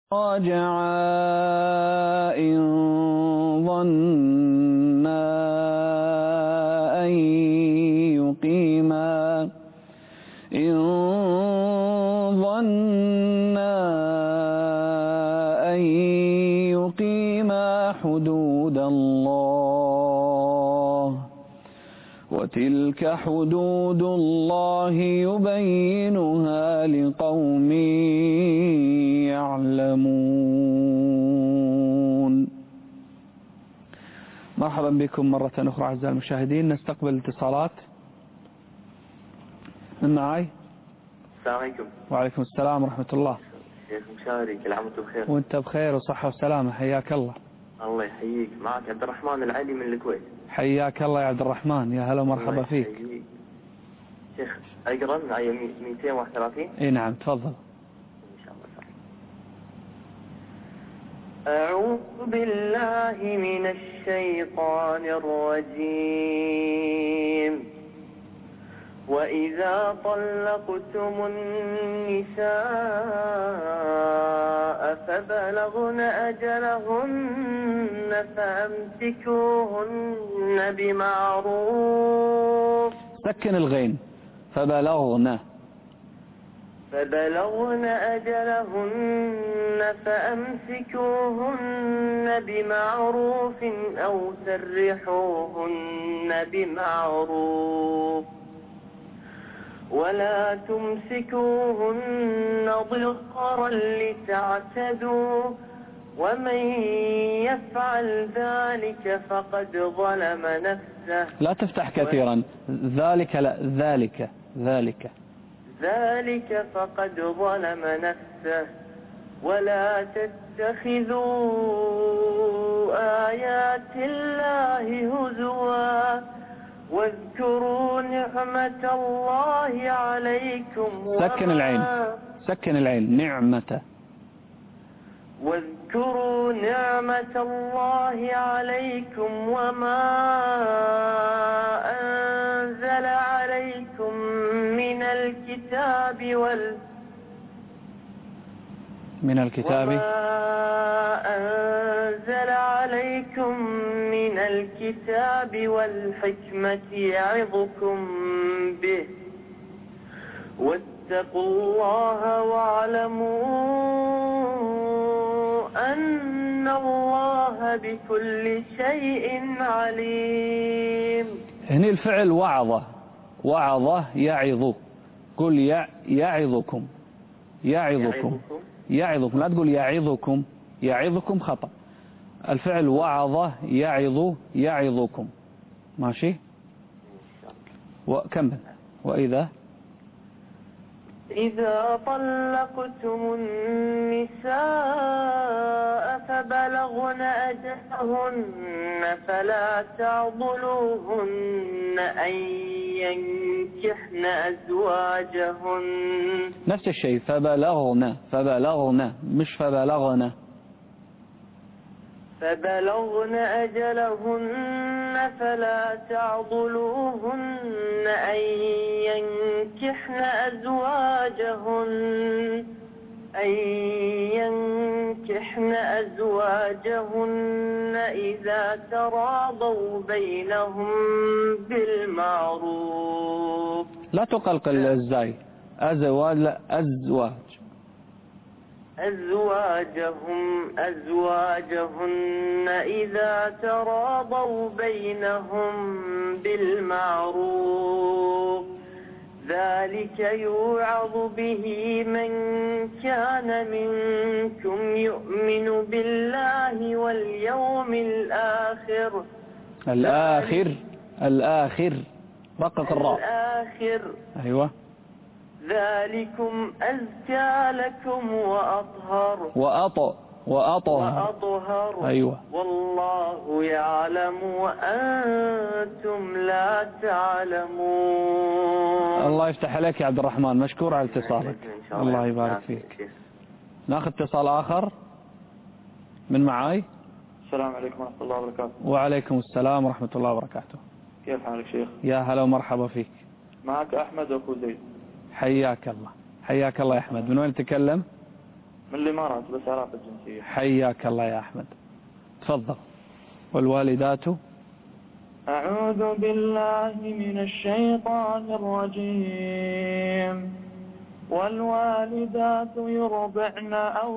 راجعا إن ظنا أن يقيما حدود الله وتلك حدود الله يبينها لقوم يعلمون. مرحبا بكم مرة أخرى أعزائي المشاهدين. نستقبل الاتصالات. من معي؟ السلام عليكم. وعليكم السلام ورحمة الله. شيخ مشاري، كل عام وانتم بخير. وانت بخير وصحة وسلامة، حياك الله. الله يحييك. معك عبد الرحمن العلي من الكويت. حياك الله يا عبد الرحمن، يا هلا ومرحبا فيك. شيخ اقرا من آية 231. اي نعم تفضل. ان شاء الله. أعوذ بالله من الشيطان الرجيم. وإذا طلقتم النساء فبلغن أجلهن فأمسكوهن بمعروف. سكن الغين. فبلغن أجلهن فأمسكوهن بمعروف أو سرحوهن بمعروف ولا تمسكوهن ضرارا لتعتدوا ومن يفعل ذلك فقد ظلم نفسه. لا تفتح كثيرا. ذلك لا ذلك فقد ظلم نفسه. ولا تتخذوا آيات الله هزوا واذكروا نعمة الله عليكم. سكن العين نعمة. واذكروا نعمة الله عليكم وما أنزل عليكم من الكتاب والحكمة يعظكم به واتقوا الله واعلموا أن الله بكل شيء عليم. هنا الفعل وعظة يعظ. قل يعظكم. لا تقول يعظكم خطأ. الفعل وعظة يعظكم. ماشي. وكمل. وإذا طلقتم النساء فبلغن أجلهن فلا تعضلوهن أن ينكحن أزواجهن. نفس الشيء. فبلغن مش فبلغن. فبلغن أجلهن فلا تعضلوهن أن ينكحن أزواجهن إذا تراضوا بينهم بالمعروف. لا تقلقل الزاي. أزواجهن إذا تراضوا بينهم بالمعروف. ذلك يوعظ به من كان منكم يؤمن بالله واليوم الآخر. رقق الراء. أيوة. ذلكم أزكى لكم وأطهر. أيوة. والله يعلم وأنتم لا تعلمون. الله يفتح عليك يا عبد الرحمن، مشكور على اتصالك. الله يبارك فيك. ناخذ اتصال آخر. من معاي؟ السلام عليكم ورحمة الله وبركاته. وعليكم السلام ورحمة الله وبركاته. كيف حالك شيخ؟ يا هلا ومرحبا فيك. معك أحمد أخو زيد. حياك الله يا أحمد. من وين تتكلم؟ من الإمارات بس عراق الجنسية. حياك الله يا أحمد، تفضل. والوالدات. أعوذ بالله من الشيطان الرجيم. والوالدات يرضعن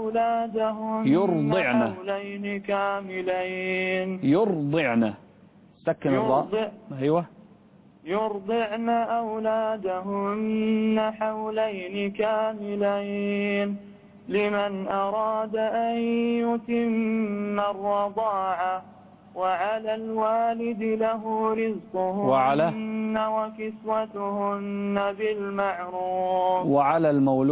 أولادهن حولين كاملين. يرضعن، سكن الراء. أيوة. يرضعن أولادهن حولين كاملين لمن أراد أن يتم الرضاعة، وعلى الوالد له رزقهن وكسوتهن بالمعروف. وعلى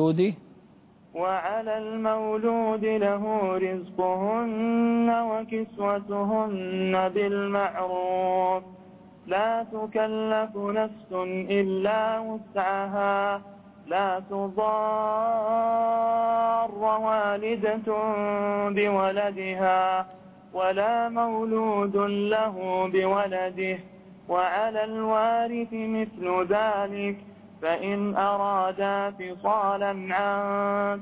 المولود له رزقهن وكسوتهن بالمعروف. لا تكلف نفس إلا وسعها، لا تضار والدة بولدها ولا مولود له بولده، وعلى الوارث مثل ذلك، فإن أرادا فصالا عن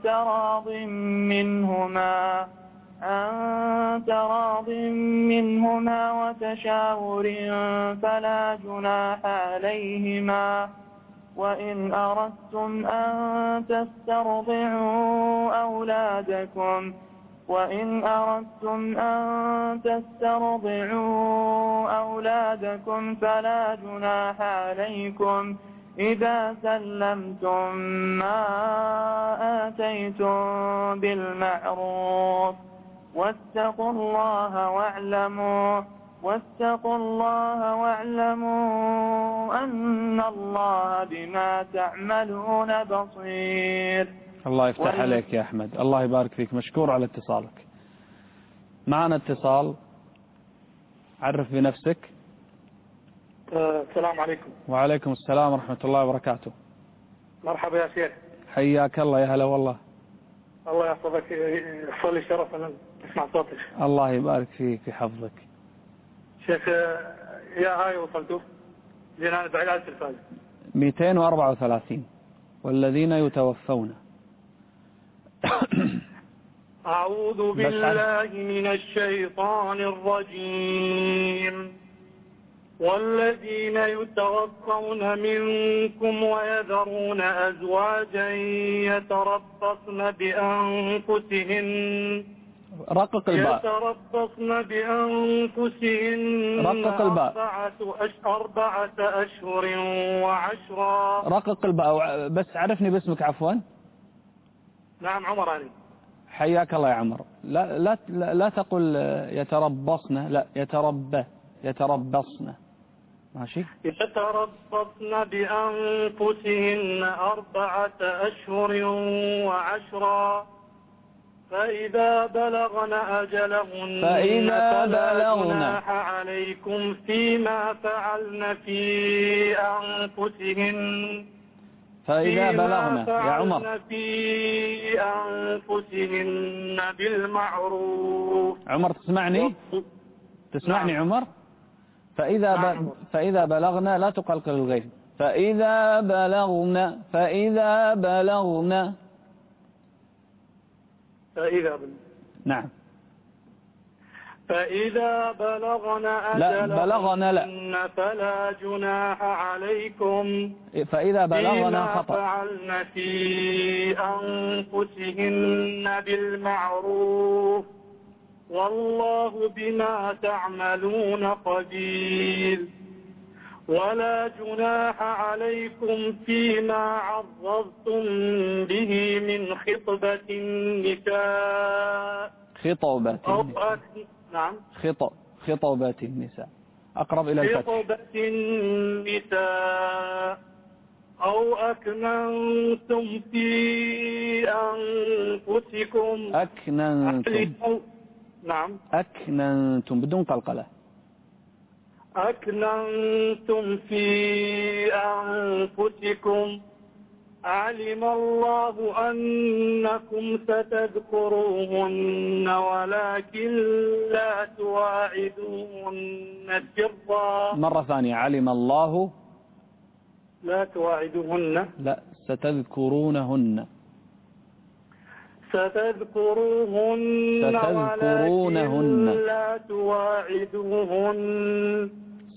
تراض منهما وتشاور فلا جناح عليهما. وإن أردتم أن تسترضعوا أولادكم فلا جناح عليكم إذا سلمتم ما آتيتم بالمعروف. واتقوا الله واعلموا أن الله بما تعملون بصير. الله يفتح عليك يا أحمد، الله يبارك فيك، مشكور على اتصالك. معنا اتصال، عرف بنفسك. السلام عليكم. وعليكم السلام ورحمة الله وبركاته. مرحبا يا شيخ. حياك الله، يا هلا والله. الله يحفظك، يحصل لي شرف أن أسمع صوتك. الله يبارك فيك ويحفظك. شيخ يا هاي وصلتوا لأن أنا بعيد عن التلفاز. 234 والذين يتوفون. أعوذ بالله من الشيطان الرجيم. والذين يتوفون منكم ويذرون أزواجا يتربصن بأنفسهن رقق الباء. يتربصن بأنفسهن رقق الباء. 4 أشهر وعشرا. رقق الباء، بس عرفني باسمك عفوا. نعم عمر أنا. حياك الله يا عمر. لا تقل يتربصن، لا يتربصن. ماشي. يتربصن بأنفسهن 4 أشهر وعشرا، فإذا بلغن أجلهن فلا جناح عليكم فيما فعلن في أنفسهن فإذا بلغن يا عمر في أنفسهن بالمعروف. عمر تسمعني عمر؟ فإذا بلغنا لا تقلقل الغين. فإذا بلغنا نعم. فإذا بلغن أجلهن فلا جناح عليكم فإذا بلغنا خطأ فعلن في أنفسهن بالمعروف، والله بما تعملون خبير. ولا جناح عليكم فيما عرضتم به من خطبة النساء نعم خطبة النساء أقرب إلى الفتح. خطبة النساء أو أكننتم في أنفسكم. نعم أكننتم بدون قلقلة. أكننتم في أنفسكم علم الله أنكم ستذكروهن ولكن لا تواعدوهن سرا. مرة ثانية، علم الله لا تواعدوهن، لا ستذكرونهن ستذكرونهن ولكن لا تواعدوهن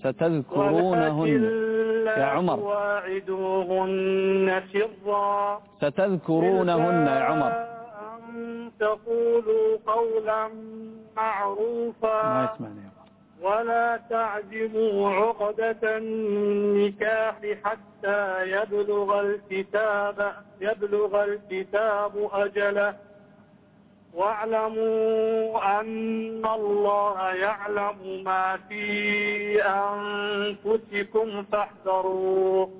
يا عمر تواعدوهن سرا ستذكرونهن يا عمر أن تقولوا قولا معروفا ما يسمعني يا عمر. ولا تعزموا عقدة النكاح حتى يبلغ الكتاب أجله واعلموا أن الله يعلم ما في أنفسكم فاحذروه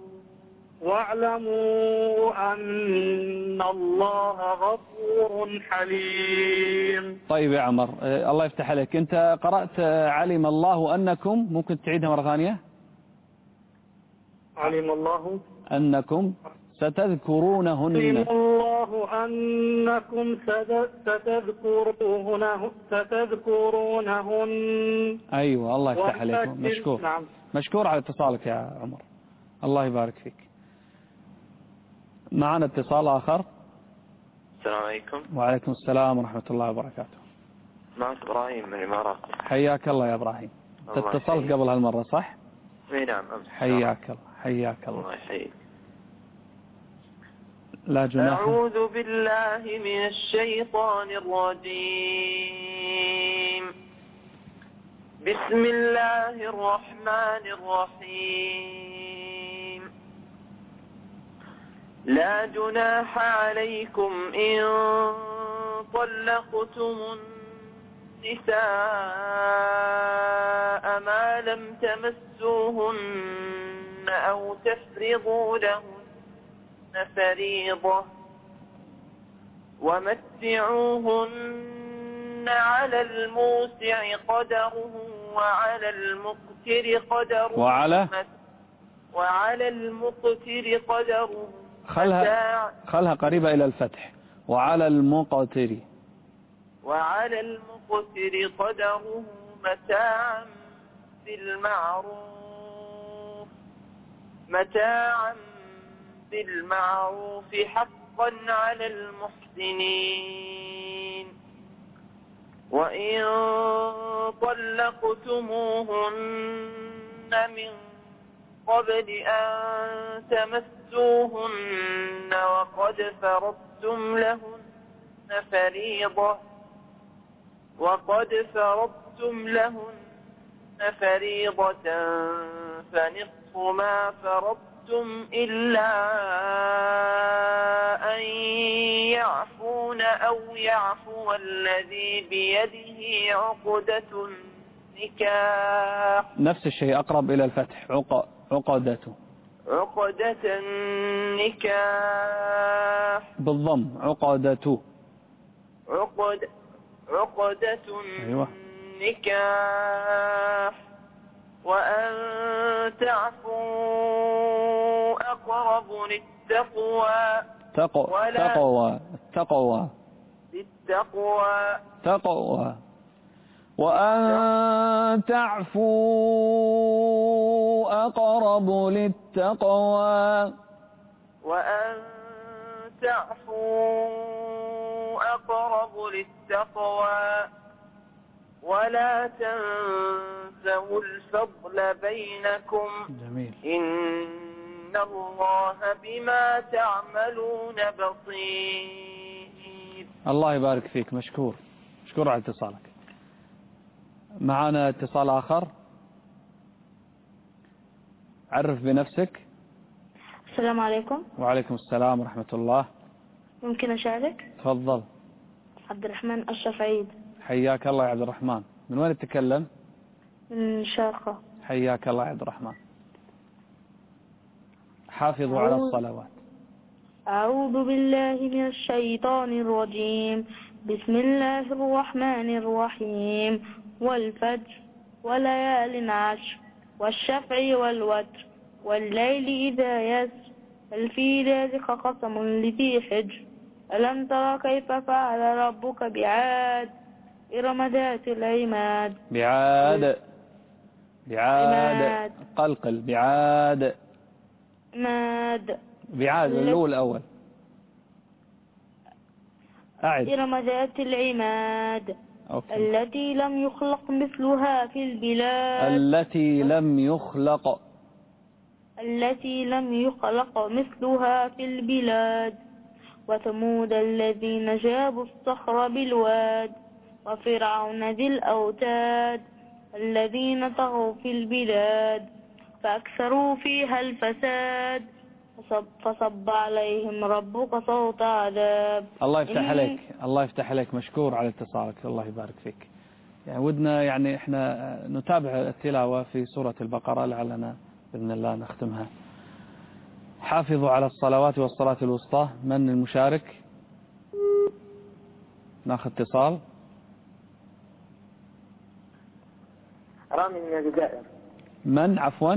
واعلموا أن الله غفور حليم. طيب يا عمر الله يفتح عليك، أنت قرأت علم الله أنكم، ممكن تعيدها مرة ثانية؟ علم الله أنكم ستذكرونهن. علم الله أنكم ستذكرونهن. أيوة الله يفتح عليك، مشكور. نعم. مشكور على اتصالك يا عمر، الله يبارك فيك. معنا اتصال آخر. السلام عليكم. وعليكم السلام ورحمة الله وبركاته. معك إبراهيم من الإمارات. حياك الله يا إبراهيم. اتصلت قبل هالمرة صح؟ اي نعم أمس. حياك الله حياك الله. الله يحييك. لا جناح. أعوذ بالله من الشيطان الرجيم. بسم الله الرحمن الرحيم. لا جناح عليكم إن طلقتم النساء ما لم تمسوهن أو تفرضوا لهن فريضة ومتعوهن على الموسع قدره وعلى المقتر قدره وعلى المقتر قدره خلها قريبة إلى الفتح. وعلى المقتر قدره متاعا بالمعروف حقا على المحسنين. وإن طلقتموهن من قبل أن تمسوهن وقد فرضتم لهن فريضة فنصف ما فرضتم إلا أن يعفون أو يعفو الذي بيده عقدة النكاح. نفس الشيء أقرب إلى الفتح. عقدة النكاح بالضم. عقدة أيوة. النكاح وأن تعفوا أقرب للتقوى. تقوى. وأن تعفوا أقرب للتقوى. ولا تنسوا الفضل بينكم. جميل. إن الله بما تعملون بصير. الله يبارك فيك، مشكور على اتصالك. معنا اتصال آخر. عرف بنفسك. السلام عليكم. وعليكم السلام ورحمة الله. ممكن أشارك؟ تفضل. عبد الرحمن أشرف عيد. حياك الله يا عبد الرحمن. من وين تتكلم؟ من شارقة. حياك الله يا عبد الرحمن. حافظوا على الصلوات. أعوذ بالله من الشيطان الرجيم. بسم الله الرحمن الرحيم. والفجر وليال عشر والشفع والوتر والليل إذا يسر هل في ذلك قسم لذي حجر. ألم تر كيف فعل ربك بعاد إرم ذات العماد. بعاد قلقل. بعاد ماد. اللون الأول. أعد. إرم ذات العماد أوكي. التي لم يخلق مثلها في البلاد التي لم يخلق مثلها في البلاد وثمود الذين جابوا الصخر بالواد وفرعون ذي الأوتاد الذين طغوا في البلاد فأكثروا فيها الفساد فصب عليهم ربك صوت عذاب. الله يفتح عليك، الله يفتح عليك، مشكور على اتصالك، الله يبارك فيك. يعني ودنا يعني احنا نتابع التلاوة في سورة البقرة لعلنا بإذن الله نختمها. حافظوا على الصلوات والصلاة الوسطى. من المشارك؟ ناخذ اتصال. رامي من الجزائر. من عفوا؟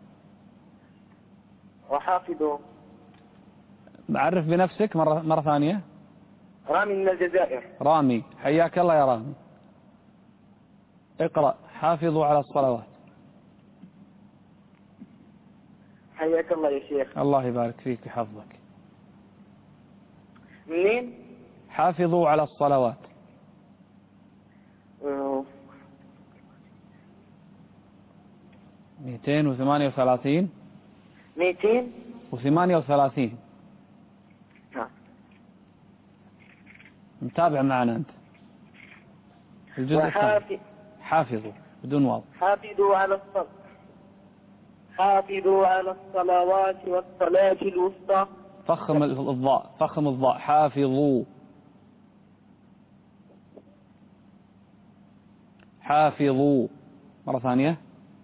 وحافظوا. عرف بنفسك مرة ثانية. رامي من الجزائر. رامي، حياك الله يا رامي. اقرأ حافظوا على الصلوات. حياك الله يا شيخ. الله يبارك فيك ويحفظك. منين؟ حافظوا على الصلوات. 238. 238. نعم. متابع معنا أنت. الجزء الثاني. حافظوا بدون واو. حافظوا على الصلوات والصلاة الوسطى. فخم الضاء. حافظوا مرة ثانية.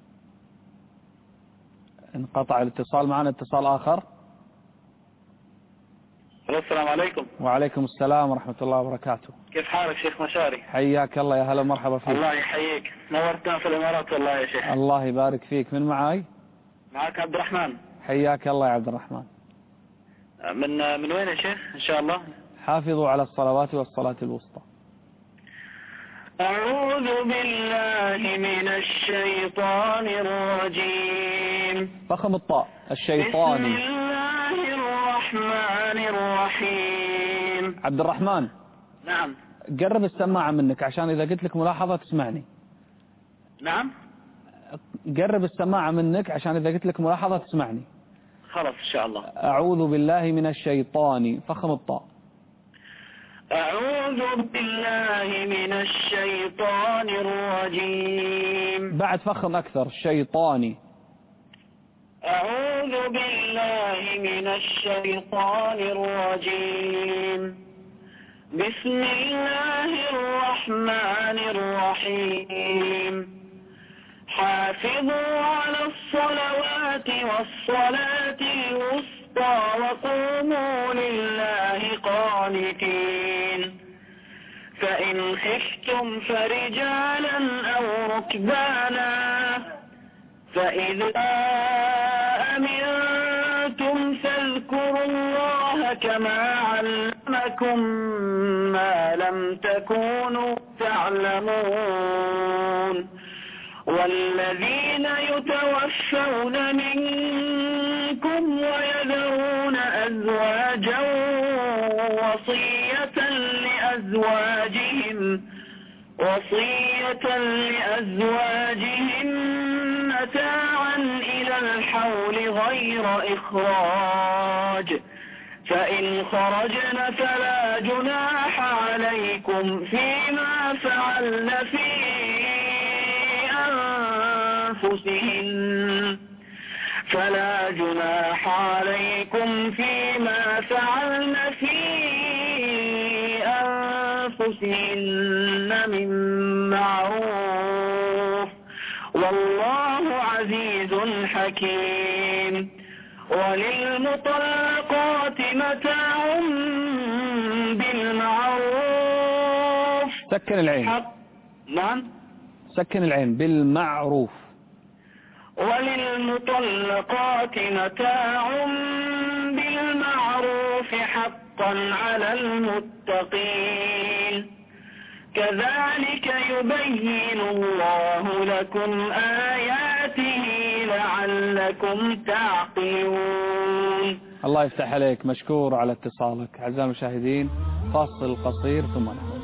انقطع الاتصال، معنا اتصال آخر. السلام عليكم. وعليكم السلام ورحمة الله وبركاته. كيف حالك شيخ مشاري؟ حياك الله، يا هلا ومرحبا فيك. الله يحييك، نورتنا في الإمارات والله يا شيخ. الله يبارك فيك. من معاي؟ معك عبد الرحمن. حياك الله يا عبد الرحمن. من وين يا شيخ إن شاء الله؟ حافظوا على الصلوات والصلاة الوسطى. أعوذ بالله من الشيطان الرجيم. فخم الطاء. الشيطاني. بسم الله الرحمن الرحيم. عبد الرحمن. نعم. قرب السماعة منك عشان إذا قلت لك ملاحظة تسمعني. نعم. قرب السماعة منك عشان إذا قلت لك ملاحظة تسمعني. خلاص إن شاء الله. أعوذ بالله من الشيطان. فخم الطاء. أعوذ بالله من الشيطان الرجيم. بعد فخم أكثر. الشيطاني. أعوذ بالله من الشيطان الرجيم. بسم الله الرحمن الرحيم. حافظوا على الصلوات والصلاة الوسطى وقوموا لله قانتين. فإن خفتم فرجالا أو ركبانا فإذا أمنتم فاذكروا الله كما علمكم ما لم تكونوا تعلمون. والذين يتوفون منكم ويذرون أزواجا وصية لأزواجهم متاعا إلى الحول غير إخراج. فإن خرجن فلا جناح عليكم فيما فعلن في أنفسهن من معروف والله عزيز حكيم. وللمطلقات متاع بالمعروف. سكن العين. نعم. سكن العين. بالمعروف. وللمطلقات متاع بالمعروف حقا على المتقين. كذلك يبين الله لكم آياته لعلكم تعقلون. الله يفتح عليك، مشكور على اتصالك. أعزائي المشاهدين فاصل قصير ثم نعود.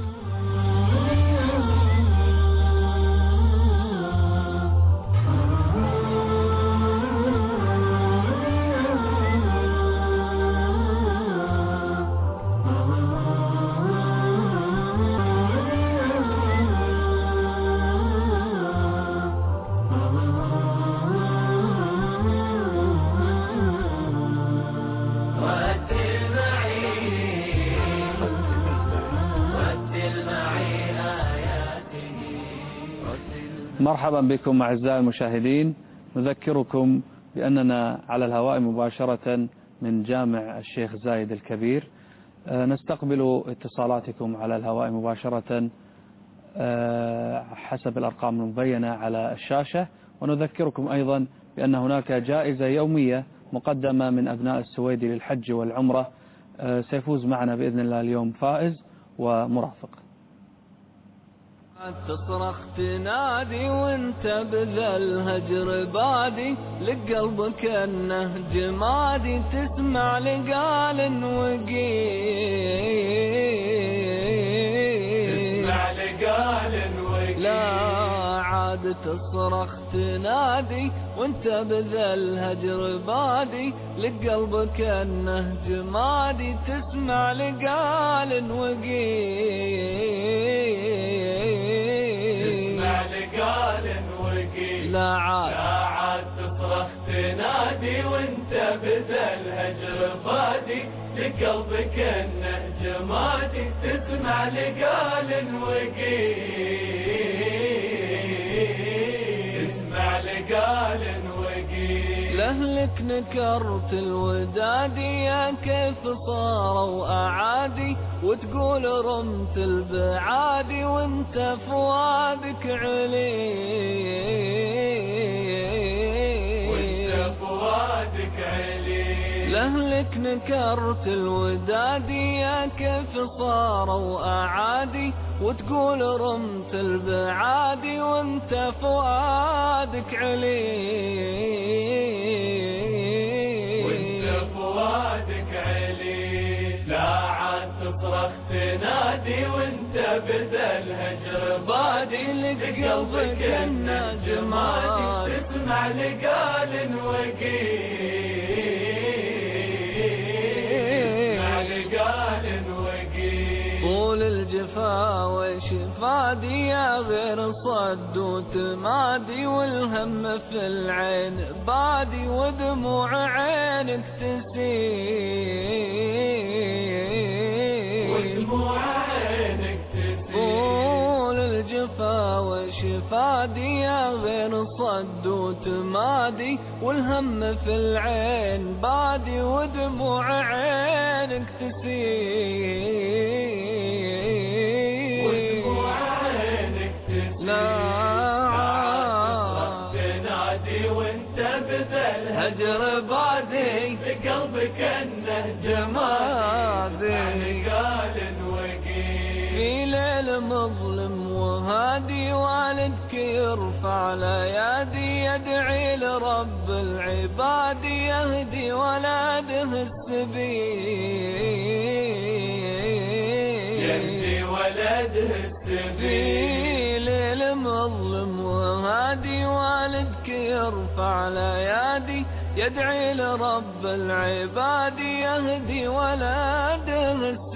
مرحبا بكم أعزائي المشاهدين. نذكركم بأننا على الهواء مباشرة من جامع الشيخ زايد الكبير. نستقبل اتصالاتكم على الهواء مباشرة حسب الأرقام المبينة على الشاشة. ونذكركم أيضا بأن هناك جائزة يومية مقدمة من أبناء السويدي للحج والعمرة. سيفوز معنا بإذن الله اليوم فائز ومرافق. تصرخ تنادي وانت بذا الهجر بادي، لقلبك انه جمادي، تسمع لقال وقيل، تسمع لقال وقيل، لا عاد تصرخ تنادي وانت بذا الهجر بادي، لقلبك انه جمادي، تسمع لقال وقيل، لا عاد تصرخ تنادي وانت بذا الهجر بادي، لقلبك انه جمادي، تسمع لقال وقيل، تسمع لقال وقيل، لأهلك نكرت الودادي، يا كيف صاروا أعادي، وتقول رمت البعادي، وانت فؤادك علي، وانت فؤادك علي، لأهلك نكرت الودادي، يا كيف صاروا أعادي، وتقول رمت البعادي، وانت فؤادك علي، وانت فؤادك علي، لا عاد تصرخ تنادي وانت بذا الهجر بادي، لقلبك انه جمادي، تسمع لقال وقيل، تسمع لقال وقيل، طول الجفا وشفادي، يا غير صد وتمادي، والهم في العين بادي، ودموع عينك تسيل، ودموع عينك تسيل، طول الجفا وشفادي، يا غير صد وتمادي، والهم في العين بادي، ودموع عينك تسيل، هجر بادي، لقلبك انه جمادي، قال وقيل، في ليل مظلم وهادي، والدك يرفع الايادي، يدعي لرب العباد، يهدي ولده السبيل، يهدي ولده السبيل، ليل مظلم وهادي، والدك يرفع الايادي، يدعي لرب العباد، يهدي ولده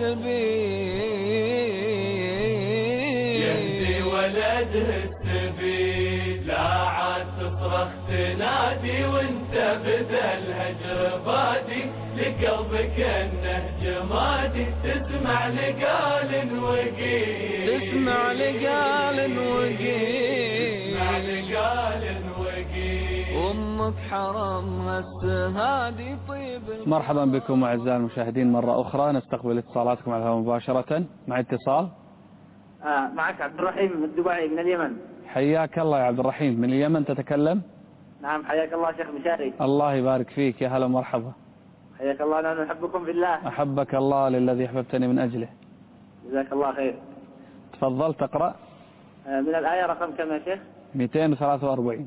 السبيل، يهدي ولده السبيل، لا عاد تصرخ تنادي وانت بذا الهجر بادي، لقلبك انه جمادي، تسمع لقال وقيل، تسمع لقال وقيل، تسمع لقال وقيل، امك حرمها السهادي طيب. مرحبا بكم أعزائي المشاهدين مرة أخرى. نستقبل اتصالاتكم على الهواء مباشرة. مع اتصال معك عبد الرحيم الدبعي من اليمن. حياك الله يا عبد الرحيم من اليمن تتكلم. نعم حياك الله شيخ مشاري. الله يبارك فيك، يا هلا مرحبا. حياك الله، نحن نحبكم في الله. أحبك الله للذي أحببتني من أجله. جزاك الله خير. تفضل تقرأ. من الآية رقم كم يا شيخ؟ 243.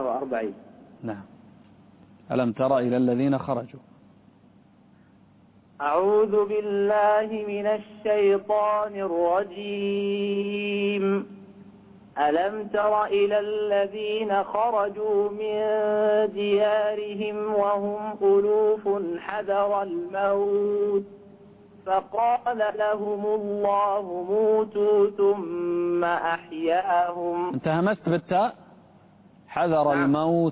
243. نعم. ألم تر إلى الذين خرجوا. أعوذ بالله من الشيطان الرجيم. ألم تر إلى الذين خرجوا من ديارهم وهم ألوف حذر الموت فقال لهم الله موتوا ثم أحياهم. أنت همست بالتاء. حذر الموت.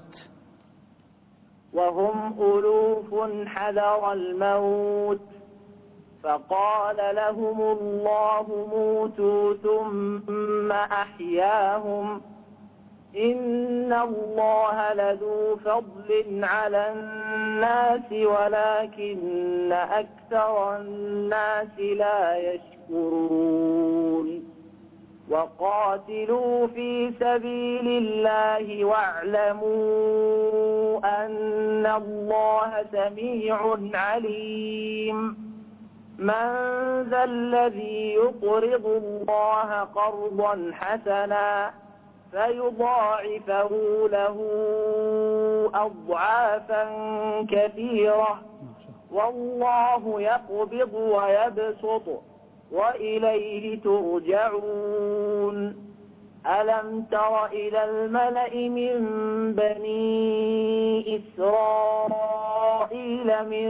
وهم ألوف حذر الموت فقال لهم الله موتوا ثم أحياهم. إن الله لذو فضل على الناس ولكن أكثر الناس لا يشكرون. وقاتلوا في سبيل الله واعلموا أن الله سميع عليم. من ذا الذي يقرض الله قرضا حسنا فيضاعفه له أضعافا كثيرة والله يقبض ويبسط وإليه ترجعون. ألم تر إلى الملأ من بني إسرائيل من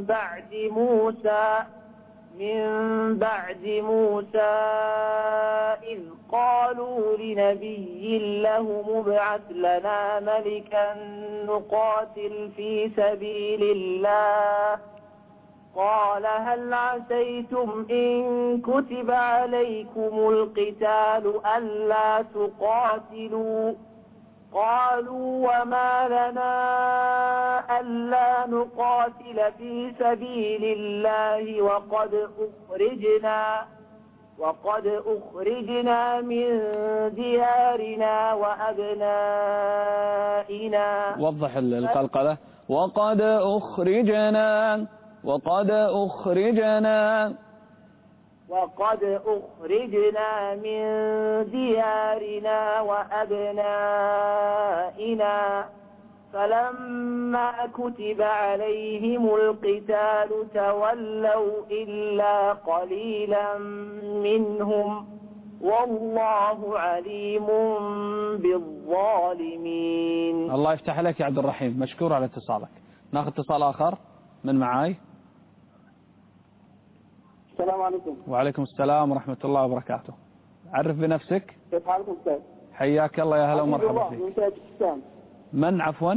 بعد موسى إذ قالوا لنبي له ابعث لنا ملكا نقاتل في سبيل الله قال هل عسيتم إن كتب عليكم القتال ألا تقاتلوا قالوا وما لنا ألا نقاتل في سبيل الله وقد أخرجنا من ديارنا وأبنائنا. وضح القلقلة. وقد أخرجنا من ديارنا وأبنائنا فلما كتب عليهم القتال تولوا إلا قليلا منهم والله عليم بالظالمين. الله يفتح عليك يا عبد الرحيم، مشكور على اتصالك. ناخذ اتصال آخر من معاي. السلام عليكم. وعليكم السلام ورحمة الله وبركاته. عرف بنفسك. كيف حالكم أستاذ؟ حياك الله، يا هلا ومرحبا فيك. من تاجكستان. من عفوا؟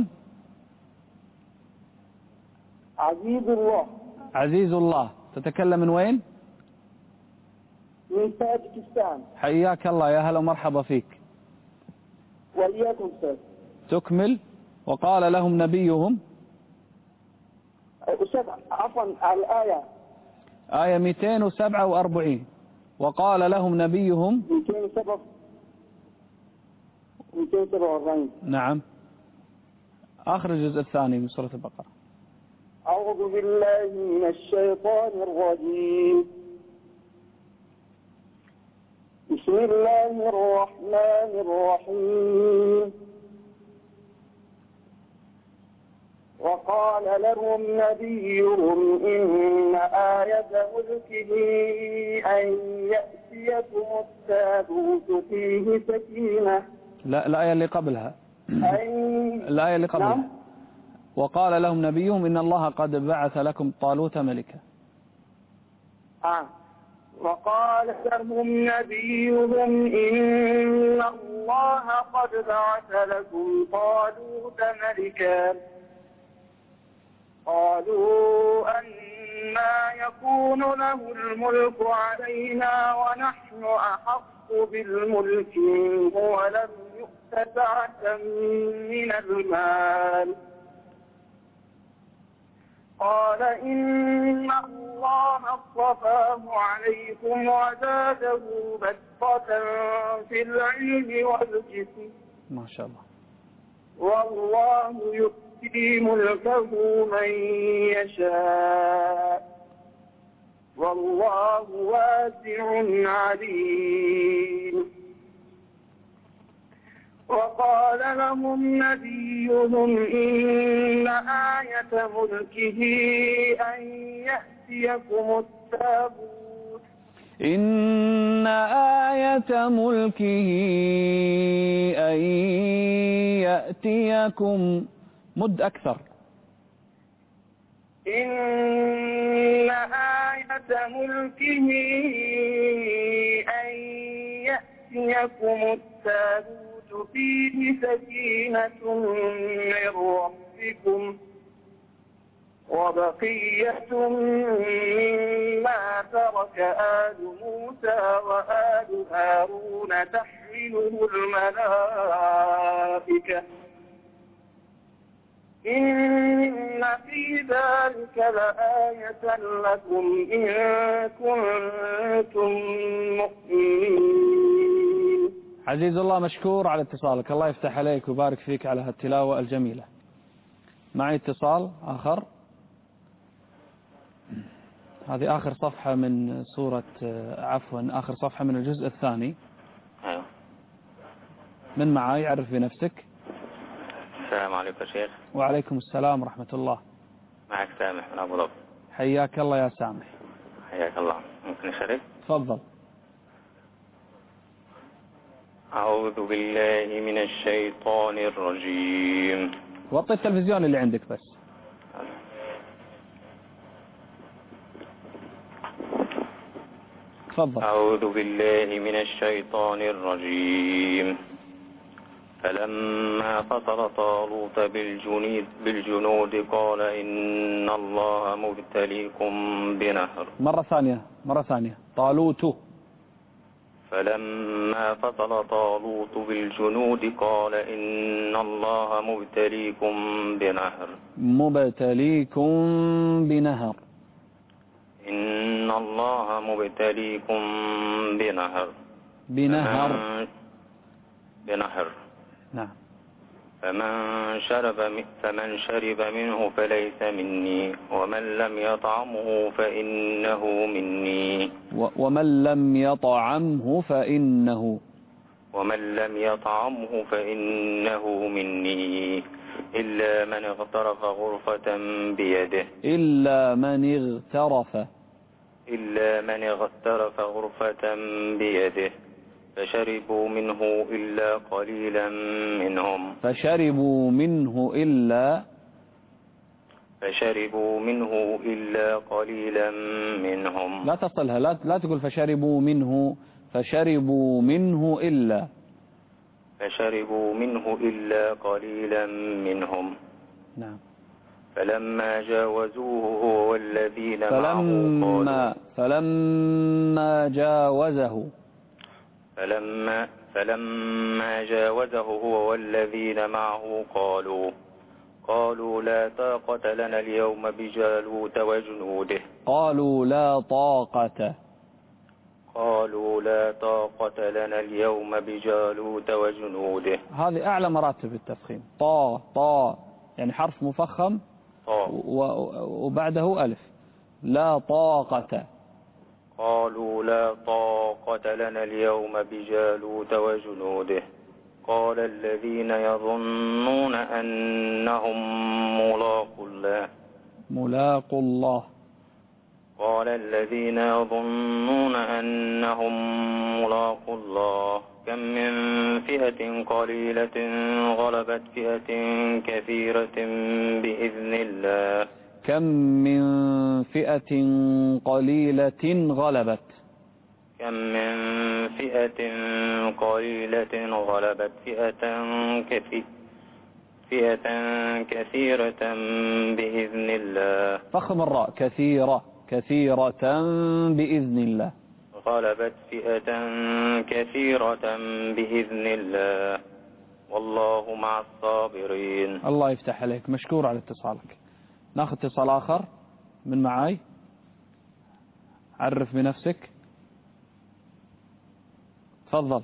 عزيز الله. تتكلم من وين؟ من تاجكستان. حياك الله، يا هلا ومرحبا فيك. وإياكم أستاذ. تكمل. وقال لهم نبيهم. أستاذ عفوا على الآية. آية 247. وقال لهم نبيهم 247. نعم. آخر الجزء الثاني من سورة البقرة. أعوذ بالله من الشيطان الرجيم. بسم الله الرحمن الرحيم. وقال لهم نبيهم إن آية ملكه أن يأتيكم التابوت فيه سكينة. لا، الآية اللي قبلها. الآية اللي قبلها. نعم. وقال لهم نبيهم إن الله قد بعث لكم طالوت ملكا. وقال لهم نبيهم إن الله قد بعث لكم طالوت ملكا قالوا أنى يكون له الملك علينا ونحن أحق بالملك منه ولم يؤت سعة من المال قال إن الله اصطفاه عليكم وزاده بسطة في العلم والجسم ما شاء الله. والله يؤتي ملكه من يشاء والله واسع عليم. وقال لهم نبيهم إن آية ملكه أن يأتيكم التابوت إن آية ملكه أن يأتيكم مد أكثر. إن آية ملكه أن يأتيكم التابوت فيه سكينة من ربكم وبقية مما ترك آل موسى وآل هارون تحمله الملائكة إن في ذلك لآية لكم إن كنتم مؤمنين. عزيز الله مشكور على اتصالك، الله يفتح عليك ويبارك فيك على هالتلاوة الجميلة. معي اتصال آخر. هذه آخر صفحة من سورة آخر صفحة من الجزء الثاني. أيوه. من معاي؟ عرف بنفسك. السلام عليكم يا شيخ. وعليكم السلام ورحمة الله. معك سامح من أبو ظبي. حياك الله يا سامح. حياك الله. ممكن أشارك؟ تفضل. أعوذ بالله من الشيطان الرجيم. وطي التلفزيون اللي عندك بس. تفضل. أعوذ بالله من الشيطان الرجيم. فلما فصل طالوت بالجنود قال إن الله مبتليكم بنهر. مرة ثانية. طالوت. فلما فصل طالوت بالجنود قال إن الله مبتليكم بنهر. إن الله مبتليكم بنهر. نعم. فمن شرب منه فليس مني ومن لم يطعمه فإنه مني. ومن لم يطعمه فإنه مني إلا من اغترف غرفة بيده. إلا من اغترف غرفة بيده فشربوا منه إلا قليلا منهم. لا تصلها، لا تقول فشربوا منه إلا قليلا منهم. نعم. فلما جاوزوه هو والذين معه فلما جاوزه هو والذين معه قالوا لا طاقة لنا اليوم بجالوت وجنوده. قالوا لا طاقة لنا اليوم بجالوت وجنوده. هذه أعلى مراتب التفخيم. طا يعني حرف مفخم وبعده ألف. لا طاقة. قالوا لا طاقة لنا اليوم بجالوت وجنوده. قال الذين يظنون أنهم ملاقو الله كم من فئة قليلة غلبت فئة كثيرة بإذن الله. كم من فئة قليلة غلبت فئة كثيرة بإذن الله. فخم الراء. كثيرة بإذن الله. غلبت فئة كثيرة بإذن الله والله مع الصابرين. الله يفتح عليك، مشكور على اتصالك. ناخذ اتصال آخر. من معاي؟ عرف بنفسك. تفضل.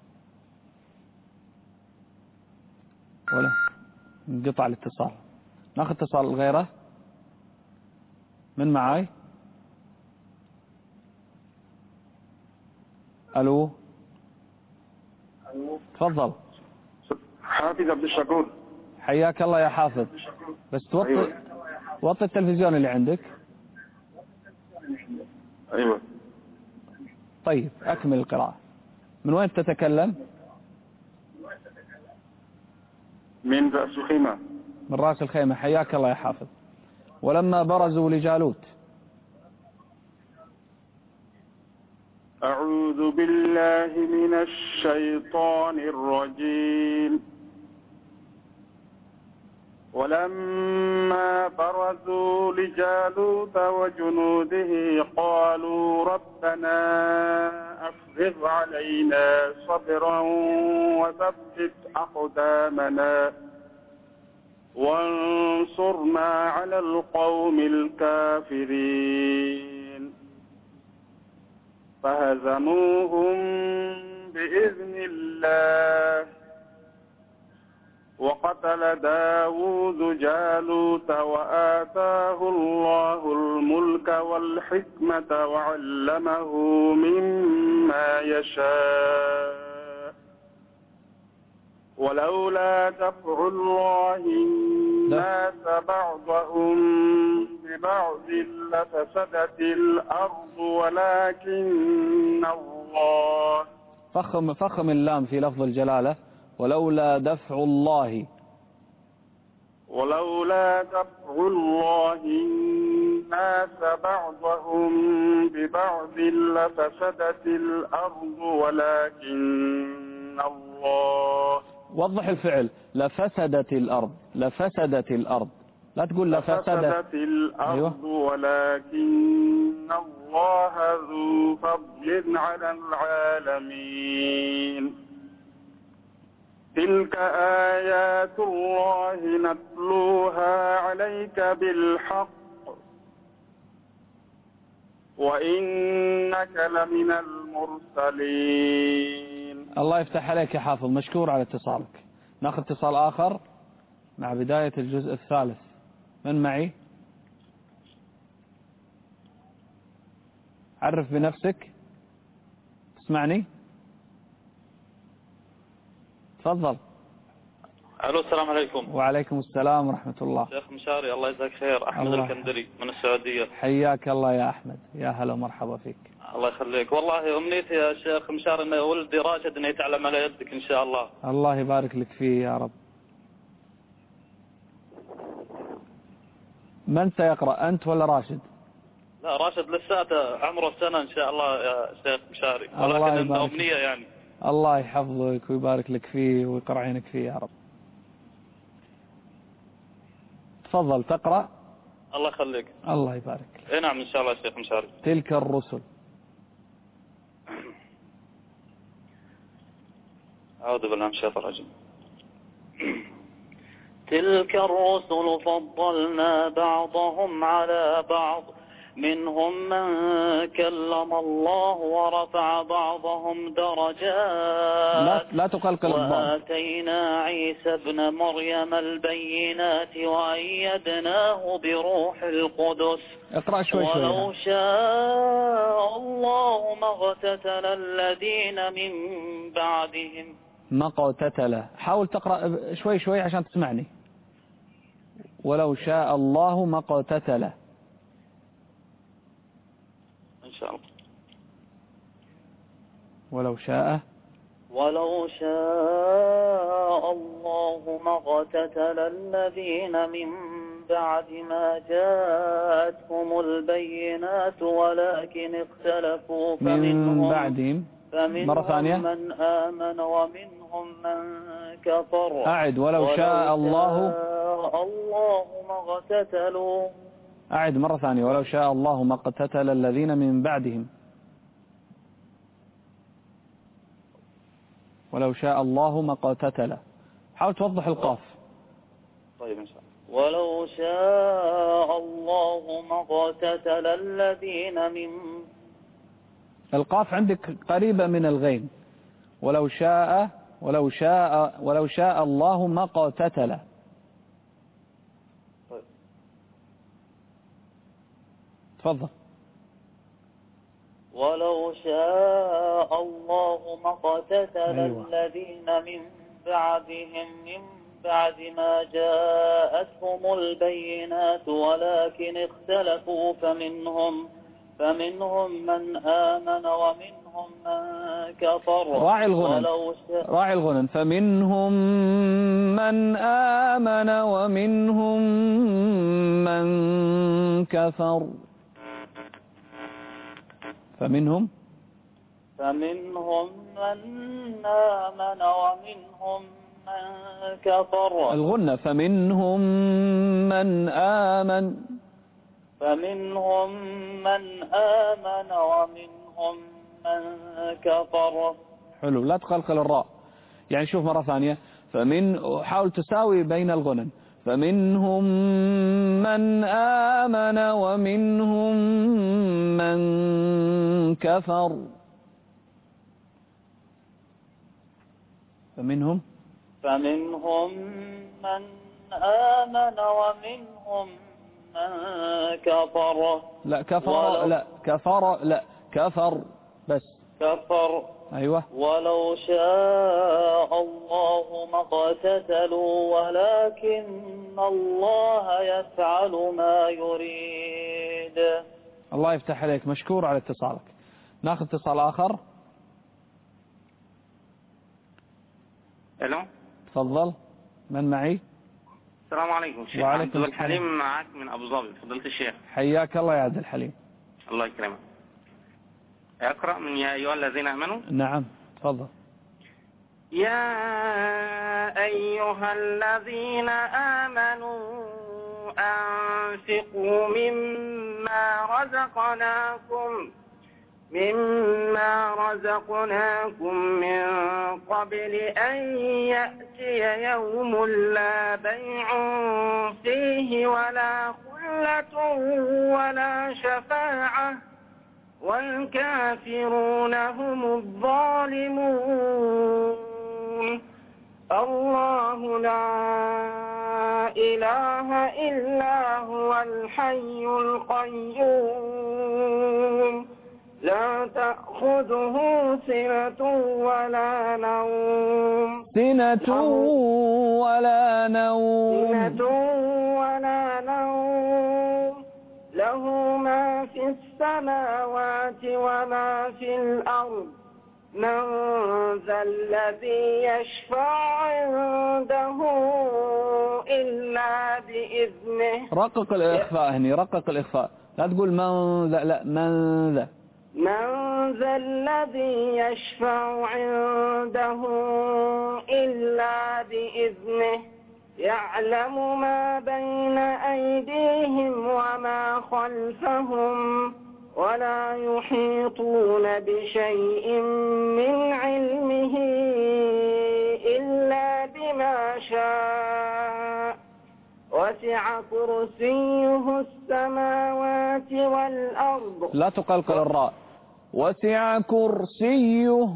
ولا انقطع الاتصال. ناخذ اتصال غيره. من معاي؟ الو. تفضل. حافظ عبد الشكور. حياك الله يا حافظ. بس وطي التلفزيون اللي عندك. أيوة. طيب أكمل القراءة. من وين تتكلم؟ من رأس الخيمة. من رأس الخيمة. حياك الله يا حافظ. ولما برزوا لجالوت. أعوذ بالله من الشيطان الرجيم. ولما برزوا لجالوت وجنوده قالوا ربنا أفرغ علينا صبرا وثبت أقدامنا وانصرنا على القوم الكافرين فهزموهم بإذن الله وقتل داود جالوت وآتاه الله الملك والحكمة وعلمه مما يشاء ولولا دفع الله الناس بعضهم ببعض لفسدت الأرض ولكن الله. فخم اللام في لفظ الجلالة. ولولا دفع الله الناس بعضهم ببعض لفسدت الأرض ولكن الله. وضح الفعل. لفسدت الأرض لا تقول لفسدت الأرض. أيوة. ولكن الله ذو فضل على العالمين. تلك آيات الله نتلوها عليك بالحق وإنك لمن المرسلين. الله يفتح عليك يا حافظ. مشكور على اتصالك. ناخذ اتصال آخر مع بداية الجزء الثالث. من معي؟ عرف بنفسك. تسمعني؟ تفضل. الو السلام عليكم. وعليكم السلام ورحمة الله. شيخ مشاري الله يجزاك خير. احمد الكندري من السعودية. حياك الله يا احمد. يا هلا ومرحبا فيك. الله يخليك. والله امنيتي يا شيخ مشاري ان ولدي راشد انه يتعلم على يدك ان شاء الله. الله يبارك لك فيه يا رب. من سيقرأ انت ولا راشد؟ لا راشد لساته عمره سنة ان شاء الله يا شيخ مشاري. ولكن امنية يعني. الله يحفظك ويبارك لك فيه ويقرأ عينك فيه يا رب. تفضل تقرأ. الله يخليك. الله يبارك لك. اي نعم ان شاء الله يا شيخ مشاري. تلك الرسل. أعوذ بالله من الشيطان الرجيم. تلك الرسل فضلنا بعضهم على بعض منهم من كلم الله ورفع بعضهم درجات لا تقلقل وآتينا عيسى ابن مريم البينات وأيدناه بروح القدس. اقرأ شوي ولو شاء الله ما اقتتل الذين من بعدهم. ما قتتل. حاول تقرأ شوي عشان تسمعني. ولو شاء الله ما قتتل. إن شاء الله. ولو شاء الله ما اقتتل الذين من بعد ما جاءتهم البينات ولكن اختلفوا من بعدهم. مرة ثانية. من آمن ومنهم من كفر. أعد. ولو شاء الله ما اقتتلوا. أعد مرة ثانية. ولو شاء الله ما اقتتل الذين من بعدهم. ولو شاء الله ما اقتتل. حاول توضح القاف. طيب إن شاء الله. ولو شاء الله ما اقتتل الذين من. القاف عندك قريبة من الغين. ولو شاء الله ما اقتتل. تفضل. ولو شاء الله ما اقتتل الذين من بعدهم من بعد ما جاءتهم البينات ولكن اختلفوا فمنهم من آمن ومنهم من كفر. راعي الغنن. فمنهم من آمن ومنهم من كفر. فمنهم من آمن ومنهم من كفر. الغنة. فمنهم من آمن. فمنهم من آمن ومنهم من كفر. حلو، لا تقلقل الراء. يعني شوف مرة ثانية، حاول تساوي بين الغنن. فمنهم من آمن ومنهم من كفر. فمنهم من آمن ومنهم من كفر. لا كفر، لا كفر، لا كفر بس. كفر. أيوة. ولو شاء الله ما اقتتلوا ولكن الله يفعل ما يريد. الله يفتح عليك، مشكور على اتصالك. ناخذ اتصال آخر. الو، تفضل. من معي؟ السلام عليكم شيخ. وعليكم عبد الحليم معك من أبو ظبي. فضيلة الشيخ حياك الله يا عبد الحليم. الله يكرمك. أقرأ من يا أيها الذين آمنوا. نعم تفضل. يا أيها الذين آمنوا أنفقوا مما رزقناكم من قبل أن يأتي يوم لا بيع فيه ولا خلة ولا شفاعة والكافرون هم الظالمون. الله لا إله إلا هو الحي القيوم لا تأخذه سنة ولا نوم. سنة ولا نوم. له ما في السماوات وما في الأرض. من ذا الذي يشفع عنده إلا بإذنه. رقق الإخفاء هني، رقق الإخفاء، لا تقول من ذا، لا من ذا. من ذا الذي يشفع عنده إلا بإذنه. يعلم ما بين أيديهم وما خلفهم ولا يحيطون بشيء من علمه إلا بما شاء. وسع كرسيه السماوات والأرض. لا تقلقل الراء. وسع كرسيه.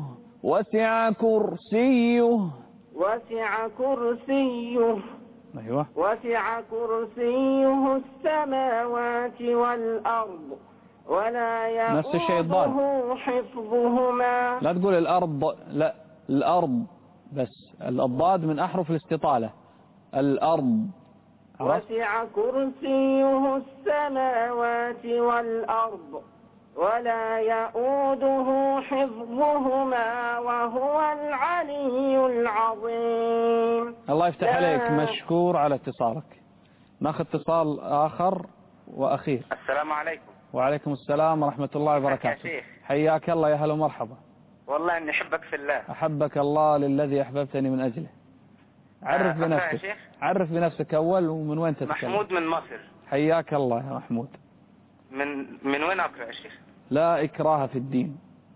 أيوة. وسع كرسيه السماوات والأرض ولا يؤوده حفظهما. لا تقول الأرض، لا الأرض بس، الضاد من أحرف الاستطالة. الأرض. وسع كرسيه السماوات والأرض ولا يؤوده حفظهما وهو العلي العظيم. الله يفتح عليك، مشكور على اتصالك. ناخذ اتصال آخر وأخير. السلام عليكم. وعليكم السلام ورحمة الله وبركاته. حياك الله، يا هلا ومرحبا. والله إني أحبك في الله. أحبك الله للذي أحببتني من أجله. عرف بنفسك. عرف بنفسك أول، ومن وين تتكلم؟ محمود من مصر. حياك الله يا محمود. من وين أقرأ يا شيخ؟ لا إكراه في الدين.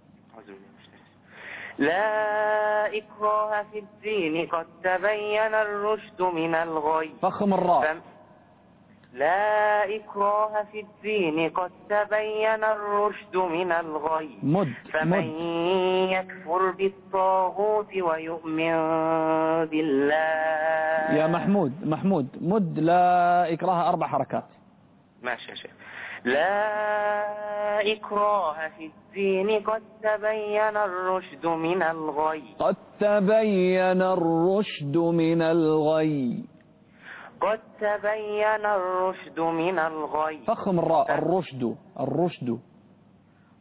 لا إكراه في الدين قد تبين الرشد من الغي. فخم الراء. لا إكراه في الدين قد تبين الرشد من الغي. فمن يكفر بالطاغوت ويؤمن بالله. يا محمود مد لا إكراه 4 حركات. ماشي يا شيخ. لا إكراه في الدين قد تبين الرشد من الغي. قد تبين الرشد من الغي. قد تبين الرشد من الغي. فخم الراء. الرشد.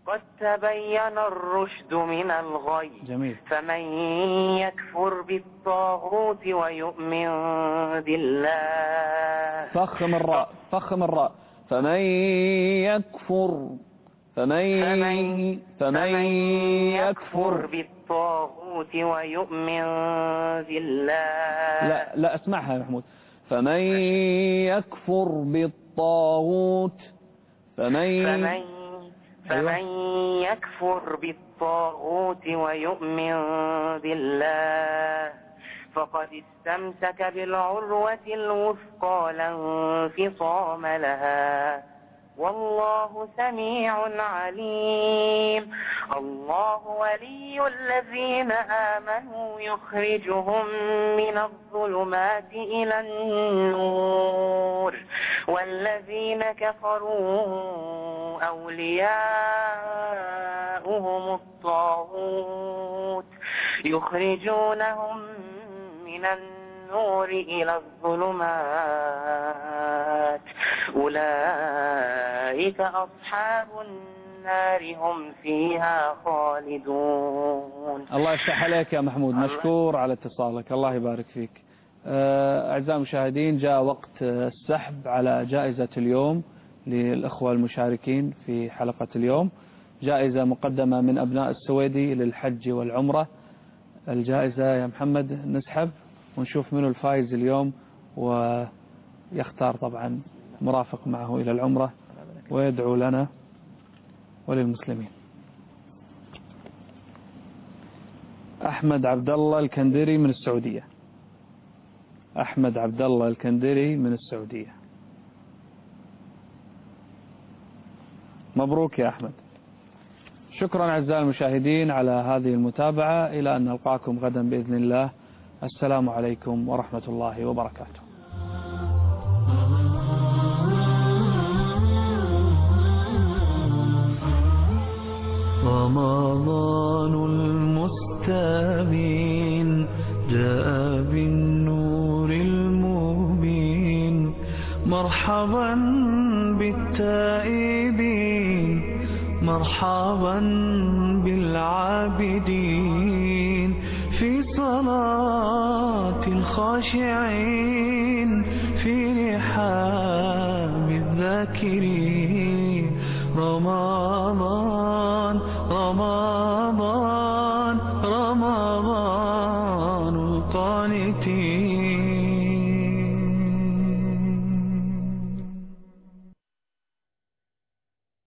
قد تبين الرشد من الغي. جميل. فمن يكفر بالطاغوت ويؤمن بالله. فخم الراء. فمن يكفر بالطاغوت ويؤمن بالله. لا اسمعها يا محمود. فمن يكفر بالطاغوت فمن يكفر بالطاغوت ويؤمن بالله فقد استمسك بالعروة الوثقى لا انفصام لها والله سميع عليم. الله ولي الذين آمنوا يخرجهم من الظلمات إلى النور والذين كفروا أولياؤهم الطاغوت يخرجونهم من النور إلى الظلمات أولئك أصحاب النار هم فيها خالدون. الله يفتح عليك يا محمود، مشكور على اتصالك، الله يبارك فيك. أعزائي المشاهدين، جاء وقت السحب على جائزة اليوم للأخوة المشاركين في حلقة اليوم. جائزة مقدمة من أبناء السويدي للحج والعمرة. الجائزة يا محمد نسحب ونشوف منه الفائز اليوم، ويختار طبعا مرافق معه إلى العمرة ويدعو لنا وللمسلمين. أحمد عبد الله الكندري من السعودية. أحمد عبد الله الكندري من السعودية. مبروك يا أحمد. شكرا أعزائي المشاهدين على هذه المتابعة، إلى أن نلقاكم غدا بإذن الله. السلام عليكم ورحمة الله وبركاته. رمضان المستبين جاء بالنور المبين مرحبا بالتائبين مرحبا بالعابدين في صلاة الخاشعين في رحاب الذاكرين